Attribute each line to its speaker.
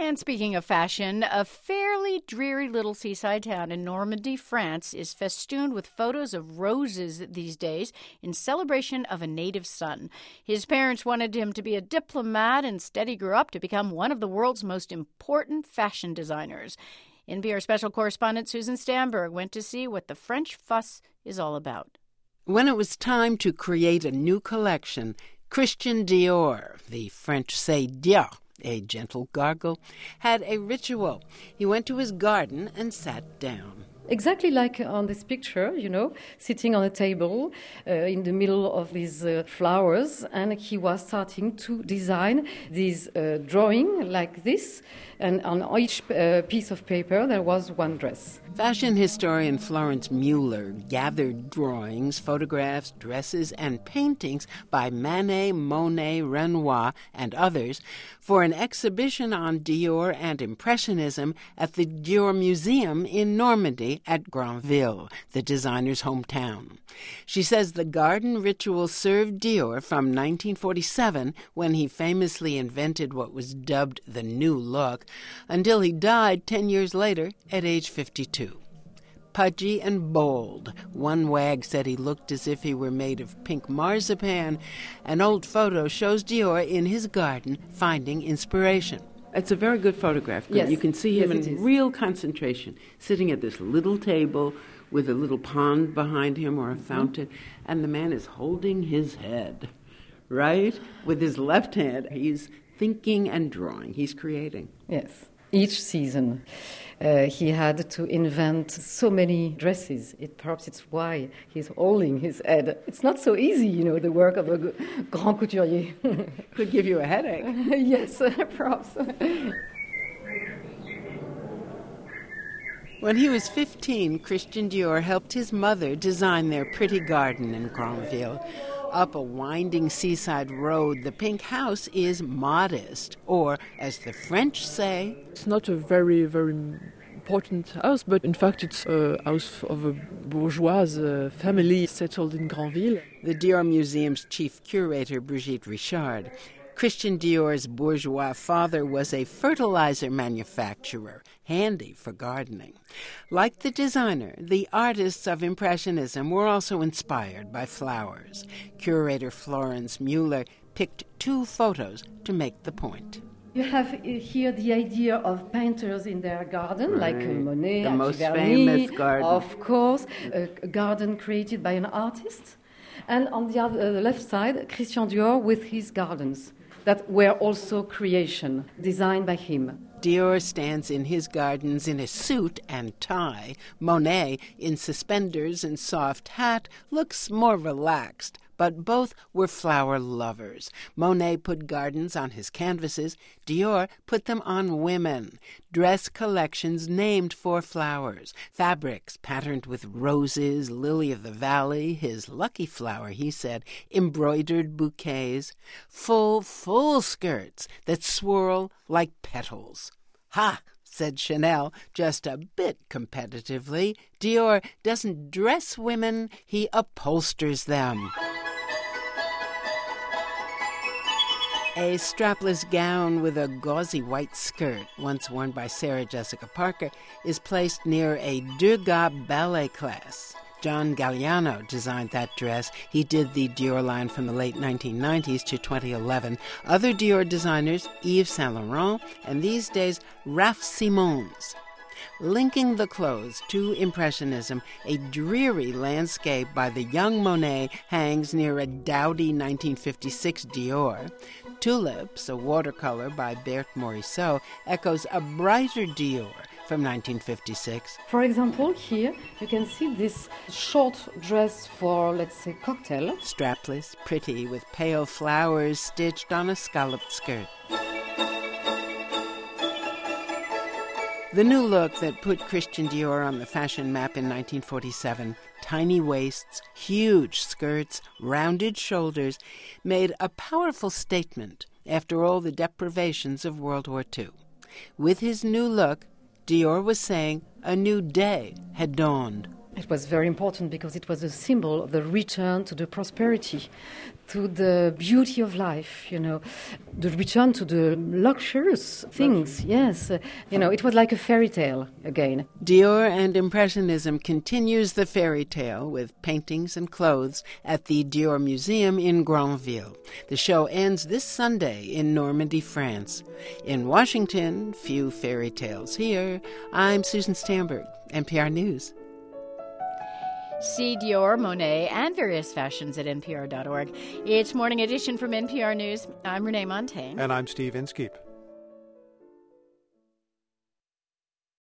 Speaker 1: And speaking of fashion, a fairly dreary little seaside town in Normandy, France, is festooned with photos of roses these days in celebration of a native son. His parents wanted him to be a diplomat. Instead, he grew up to become one of the world's most important fashion designers. NPR special correspondent Susan Stamberg went to see what the French fuss is all about.
Speaker 2: When it was time to create a new collection, Christian Dior, the French say Dia, a gentle gargle, had a ritual. He went to his garden and sat down.
Speaker 3: Exactly like on this picture, sitting on a table in the middle of these flowers, and he was starting to design this drawing like this, and on each piece of paper there was one dress.
Speaker 2: Fashion historian Florence Mueller gathered drawings, photographs, dresses, and paintings by Manet, Monet, Renoir, and others for an exhibition on Dior and Impressionism at the Dior Museum in Normandy at Granville, the designer's hometown. She says the garden ritual served Dior from 1947, when he famously invented what was dubbed the new look, until he died 10 years later at age 52. Pudgy and bold. One wag said he looked as if he were made of pink marzipan. An old photo shows Dior in his garden finding inspiration. It's a very good photograph.
Speaker 3: Yes.
Speaker 2: You can see him
Speaker 3: in
Speaker 2: real concentration, sitting at this little table with a little pond behind him or a fountain, and the man is holding his head, right? With his left hand, he's thinking and drawing. He's creating.
Speaker 3: Yes. Each season, he had to invent so many dresses. Perhaps it's why he's holding his head. It's not so easy, the work of a grand couturier.
Speaker 2: Could give you a headache.
Speaker 3: Yes, perhaps.
Speaker 2: When he was 15, Christian Dior helped his mother design their pretty garden in Granville. Up a winding seaside road, the pink house is modest, or, as the French say,
Speaker 4: it's not a very, very important house, but in fact it's a house of a bourgeois family settled in Granville.
Speaker 2: The Dior Museum's chief curator, Brigitte Richard. Christian Dior's bourgeois father was a fertilizer manufacturer, handy for gardening. Like the designer, the artists of Impressionism were also inspired by flowers. Curator Florence Mueller picked 2 photos to make the point.
Speaker 3: You have here the idea of painters in their garden,
Speaker 2: right.
Speaker 3: Like Monet,
Speaker 2: the most
Speaker 3: Giverny,
Speaker 2: famous garden.
Speaker 3: Of course, a garden created by an artist. And on the left side, Christian Dior with his gardens that were also creation, designed by him.
Speaker 2: Dior stands in his gardens in a suit and tie. Monet, in suspenders and soft hat, looks more relaxed. But both were flower lovers. Monet put gardens on his canvases. Dior put them on women. Dress collections named for flowers. Fabrics patterned with roses, lily of the valley, his lucky flower, he said, embroidered bouquets, full skirts that swirl like petals. Ha! Said Chanel, just a bit competitively. Dior doesn't dress women, he upholsters them. A strapless gown with a gauzy white skirt, once worn by Sarah Jessica Parker, is placed near a Degas ballet class. John Galliano designed that dress. He did the Dior line from the late 1990s to 2011. Other Dior designers, Yves Saint Laurent, and these days, Raf Simons. Linking the clothes to Impressionism, a dreary landscape by the young Monet hangs near a dowdy 1956 Dior. Tulips, a watercolor by Berthe Morisot, echoes a brighter Dior from 1956.
Speaker 3: For example, here you can see this short dress for, let's say, cocktail.
Speaker 2: Strapless, pretty, with pale flowers stitched on a scalloped skirt. The new look that put Christian Dior on the fashion map in 1947, tiny waists, huge skirts, rounded shoulders, made a powerful statement after all the deprivations of World War II. With his new look, Dior was saying a new day had dawned.
Speaker 3: It was very important because it was a symbol of the return to the prosperity, to the beauty of life, the return to the luxurious things. Yes, it was like a fairy tale again.
Speaker 2: Dior and Impressionism continues the fairy tale with paintings and clothes at the Dior Museum in Granville. The show ends this Sunday in Normandy, France. In Washington, few fairy tales here. I'm Susan Stamberg, NPR News.
Speaker 1: See Dior, Monet, and various fashions at npr.org. It's Morning Edition from NPR News. I'm Renee Montagne.
Speaker 5: And I'm Steve Inskeep.